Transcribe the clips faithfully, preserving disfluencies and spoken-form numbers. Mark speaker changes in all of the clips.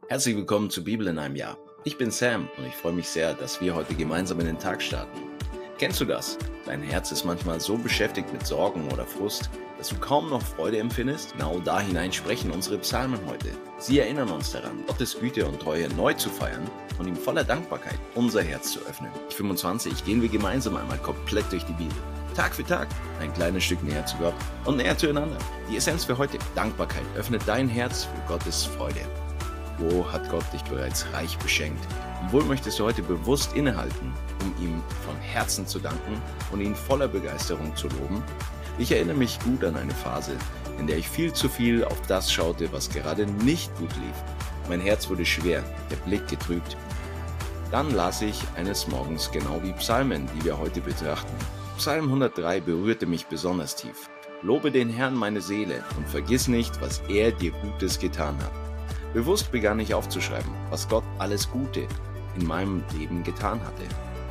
Speaker 1: Herzlich willkommen zu Bibel in einem Jahr. Ich bin Sam und ich freue mich sehr, dass wir heute gemeinsam in den Tag starten. Kennst du das? Dein Herz ist manchmal so beschäftigt mit Sorgen oder Frust, dass du kaum noch Freude empfindest? Genau da hinein sprechen unsere Psalmen heute. Sie erinnern uns daran, Gottes Güte und Treue neu zu feiern und ihm voller Dankbarkeit unser Herz zu öffnen. In fünfundzwanzig gehen wir gemeinsam einmal komplett durch die Bibel. Tag für Tag ein kleines Stück näher zu Gott und näher zueinander. Die Essenz für heute: Dankbarkeit. Öffne dein Herz für Gottes Freude. Wo hat Gott dich bereits reich beschenkt? Und wohl möchtest du heute bewusst innehalten, um ihm von Herzen zu danken und ihn voller Begeisterung zu loben? Ich erinnere mich gut an eine Phase, in der ich viel zu viel auf das schaute, was gerade nicht gut lief. Mein Herz wurde schwer, der Blick getrübt. Dann las ich eines Morgens genau wie Psalmen, die wir heute betrachten. Psalm hundertdrei berührte mich besonders tief. Lobe den Herrn, meine Seele, und vergiss nicht, was er dir Gutes getan hat. Bewusst begann ich aufzuschreiben, was Gott alles Gute in meinem Leben getan hatte.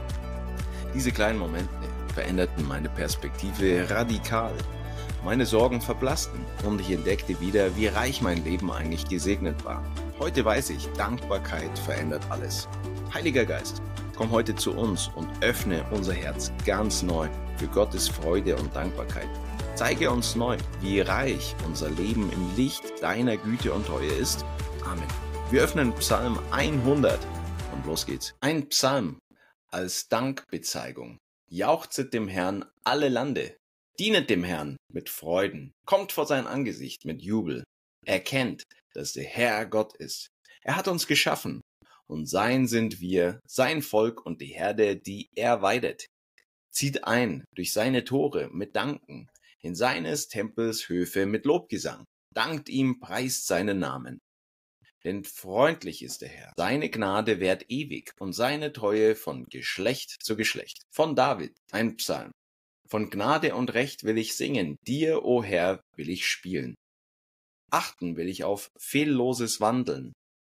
Speaker 1: Diese kleinen Momente veränderten meine Perspektive radikal. Meine Sorgen verblassten und ich entdeckte wieder, wie reich mein Leben eigentlich gesegnet war. Heute weiß ich, Dankbarkeit verändert alles. Heiliger Geist, komm heute zu uns und öffne unser Herz ganz neu für Gottes Freude und Dankbarkeit. Zeige uns neu, wie reich unser Leben im Licht deiner Güte und Treue ist. Amen. Wir öffnen Psalm hundert und los geht's. Ein Psalm als Dankbezeigung. Jauchzet dem Herrn alle Lande. Dienet dem Herrn mit Freuden. Kommt vor sein Angesicht mit Jubel. Erkennt, dass der Herr Gott ist. Er hat uns geschaffen und sein sind wir, sein Volk und die Herde, die er weidet. Zieht ein durch seine Tore mit Danken, in seines Tempels Höfe mit Lobgesang. Dankt ihm, preist seinen Namen. Denn freundlich ist der Herr, seine Gnade währt ewig und seine Treue von Geschlecht zu Geschlecht. Von David, ein Psalm. Von Gnade und Recht will ich singen, dir, o Herr, will ich spielen. Achten will ich auf fehlloses Wandeln.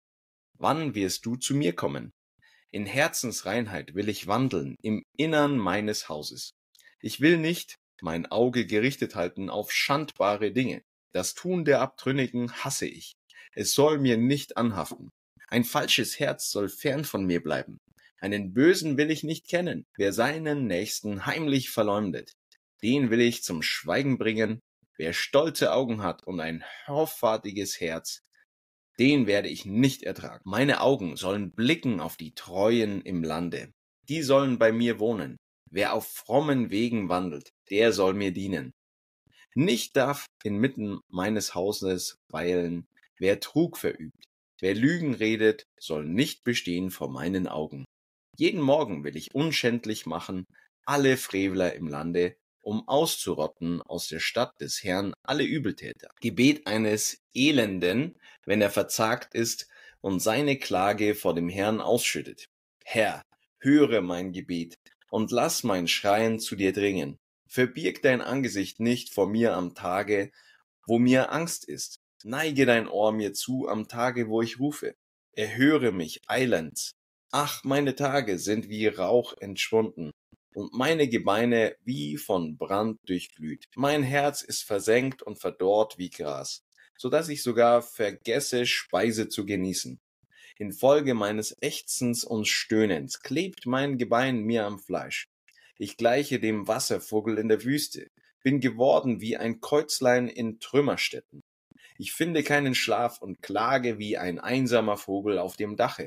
Speaker 1: Wann wirst du zu mir kommen? In Herzensreinheit will ich wandeln, im Innern meines Hauses. Ich will nicht mein Auge gerichtet halten auf schandbare Dinge. Das Tun der Abtrünnigen hasse ich. Es soll mir nicht anhaften. Ein falsches Herz soll fern von mir bleiben. Einen Bösen will ich nicht kennen. Wer seinen Nächsten heimlich verleumdet, den will ich zum Schweigen bringen. Wer stolze Augen hat und ein hoffärtiges Herz, den werde ich nicht ertragen. Meine Augen sollen blicken auf die Treuen im Lande. Die sollen bei mir wohnen. Wer auf frommen Wegen wandelt, der soll mir dienen. Nicht darf inmitten meines Hauses weilen, wer Trug verübt. Wer Lügen redet, soll nicht bestehen vor meinen Augen. Jeden Morgen will ich unschändlich machen alle Frevler im Lande, um auszurotten aus der Stadt des Herrn alle Übeltäter. Gebet eines Elenden, wenn er verzagt ist und seine Klage vor dem Herrn ausschüttet. Herr, höre mein Gebet und lass mein Schreien zu dir dringen. Verbirg dein Angesicht nicht vor mir am Tage, wo mir Angst ist. Neige dein Ohr mir zu am Tage, wo ich rufe. Erhöre mich eilends. Ach, meine Tage sind wie Rauch entschwunden und meine Gebeine wie von Brand durchglüht. Mein Herz ist versenkt und verdorrt wie Gras, so dass ich sogar vergesse, Speise zu genießen. Infolge meines Ächzens und Stöhnens klebt mein Gebein mir am Fleisch. Ich gleiche dem Wasservogel in der Wüste, bin geworden wie ein Käuzlein in Trümmerstätten. Ich finde keinen Schlaf und klage wie ein einsamer Vogel auf dem Dache.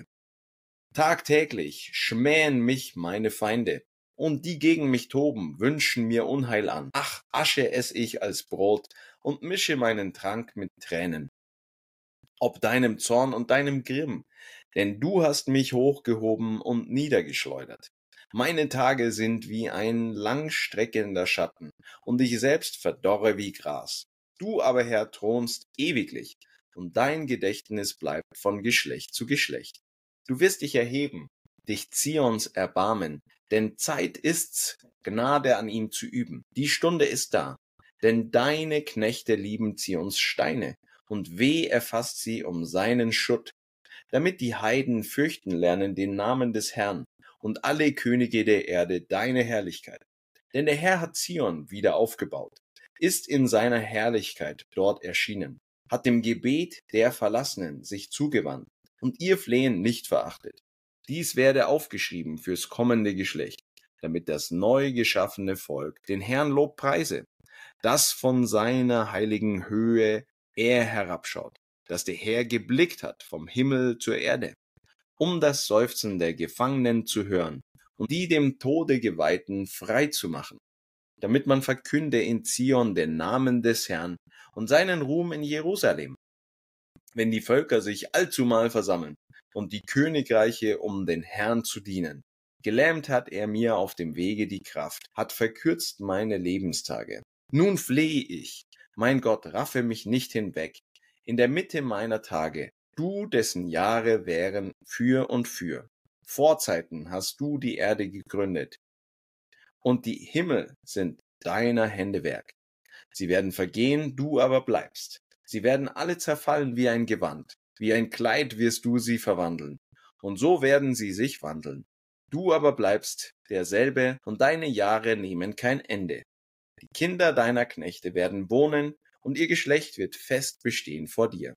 Speaker 1: Tagtäglich schmähen mich meine Feinde, und die gegen mich toben, wünschen mir Unheil an. Ach, Asche ess ich als Brot und mische meinen Trank mit Tränen. Ob deinem Zorn und deinem Grimm, denn du hast mich hochgehoben und niedergeschleudert. Meine Tage sind wie ein langstreckender Schatten, und ich selbst verdorre wie Gras. Du aber, Herr, thronst ewiglich, und dein Gedächtnis bleibt von Geschlecht zu Geschlecht. Du wirst dich erheben, dich Zions erbarmen, denn Zeit ist's, Gnade an ihm zu üben. Die Stunde ist da, denn deine Knechte lieben Zions Steine, und weh erfasst sie um seinen Schutt, damit die Heiden fürchten lernen den Namen des Herrn und alle Könige der Erde deine Herrlichkeit. Denn der Herr hat Zion wieder aufgebaut, ist in seiner Herrlichkeit dort erschienen, hat dem Gebet der Verlassenen sich zugewandt und ihr Flehen nicht verachtet. Dies werde aufgeschrieben fürs kommende Geschlecht, damit das neu geschaffene Volk den Herrn Lob preise, das von seiner heiligen Höhe er herabschaut, dass der Herr geblickt hat vom Himmel zur Erde, um das Seufzen der Gefangenen zu hören und die dem Tode Geweihten frei zu machen, damit man verkünde in Zion den Namen des Herrn und seinen Ruhm in Jerusalem. Wenn die Völker sich allzumal versammeln und die Königreiche, um den Herrn zu dienen. Gelähmt hat er mir auf dem Wege die Kraft, hat verkürzt meine Lebenstage. Nun flehe ich, mein Gott, raffe mich nicht hinweg, in der Mitte meiner Tage, du, dessen Jahre wären für und für. Vorzeiten hast du die Erde gegründet, und die Himmel sind deiner Hände Werk. Sie werden vergehen, du aber bleibst. Sie werden alle zerfallen wie ein Gewand, wie ein Kleid wirst du sie verwandeln, und so werden sie sich wandeln. Du aber bleibst derselbe, und deine Jahre nehmen kein Ende. Die Kinder deiner Knechte werden wohnen, und ihr Geschlecht wird fest bestehen vor dir.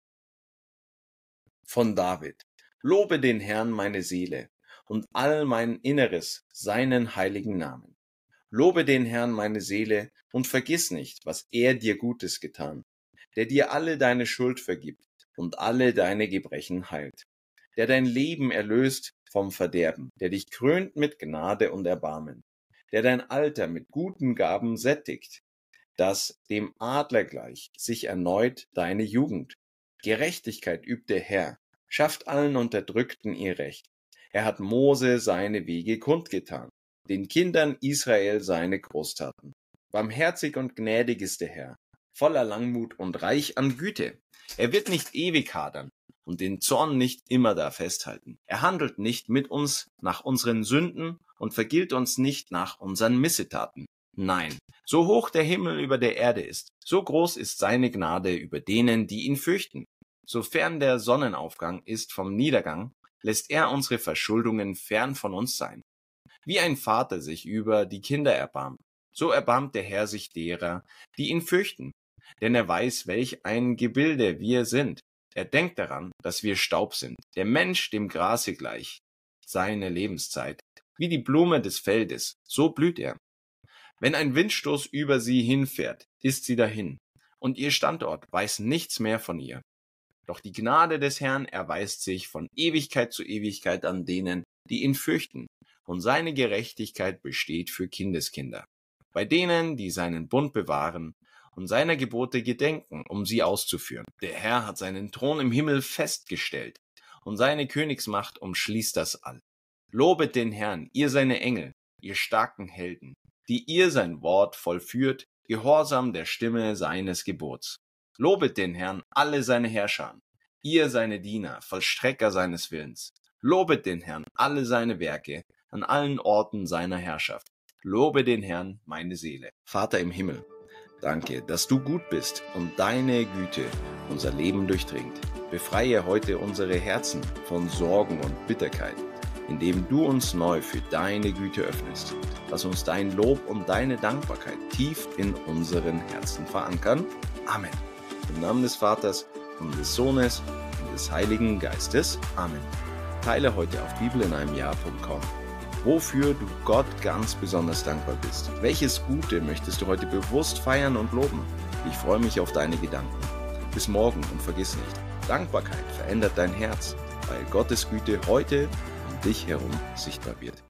Speaker 1: Von David. Lobe den Herrn meine Seele, und all mein Inneres seinen heiligen Namen. Lobe den Herrn meine Seele, und vergiss nicht, was er dir Gutes getan, der dir alle deine Schuld vergibt und alle deine Gebrechen heilt, der dein Leben erlöst vom Verderben, der dich krönt mit Gnade und Erbarmen, der dein Alter mit guten Gaben sättigt, dass dem Adler gleich sich erneut deine Jugend. Gerechtigkeit übt der Herr, schafft allen Unterdrückten ihr Recht. Er hat Mose seine Wege kundgetan, den Kindern Israel seine Großtaten. Barmherzig und gnädig ist der Herr, voller Langmut und reich an Güte. Er wird nicht ewig hadern und den Zorn nicht immerdar festhalten. Er handelt nicht mit uns nach unseren Sünden und vergilt uns nicht nach unseren Missetaten. Nein, so hoch der Himmel über der Erde ist, so groß ist seine Gnade über denen, die ihn fürchten. Sofern der Sonnenaufgang ist vom Niedergang, lässt er unsere Verschuldungen fern von uns sein. Wie ein Vater sich über die Kinder erbarmt, so erbarmt der Herr sich derer, die ihn fürchten. Denn er weiß, welch ein Gebilde wir sind. Er denkt daran, dass wir Staub sind, der Mensch dem Grase gleich. Seine Lebenszeit, wie die Blume des Feldes, so blüht er. Wenn ein Windstoß über sie hinfährt, ist sie dahin, und ihr Standort weiß nichts mehr von ihr. Doch die Gnade des Herrn erweist sich von Ewigkeit zu Ewigkeit an denen, die ihn fürchten, und seine Gerechtigkeit besteht für Kindeskinder. Bei denen, die seinen Bund bewahren und seiner Gebote gedenken, um sie auszuführen. Der Herr hat seinen Thron im Himmel festgestellt, und seine Königsmacht umschließt das All. Lobet den Herrn, ihr seine Engel, ihr starken Helden, die ihr sein Wort vollführt, gehorsam der Stimme seines Gebots. Lobet den Herrn, alle seine Herrscher, ihr seine Diener, Vollstrecker seines Willens. Lobet den Herrn, alle seine Werke, an allen Orten seiner Herrschaft. Lobe den Herrn, meine Seele. Vater im Himmel, danke, dass du gut bist und deine Güte unser Leben durchdringt. Befreie heute unsere Herzen von Sorgen und Bitterkeit, indem du uns neu für deine Güte öffnest. Lass uns dein Lob und deine Dankbarkeit tief in unseren Herzen verankern. Amen. Im Namen des Vaters und des Sohnes und des Heiligen Geistes. Amen. Teile heute auf bibel in einem Jahr punkt com, wofür du Gott ganz besonders dankbar bist. Welches Gute möchtest du heute bewusst feiern und loben? Ich freue mich auf deine Gedanken. Bis morgen und vergiss nicht, Dankbarkeit verändert dein Herz, weil Gottes Güte heute um dich herum sichtbar wird.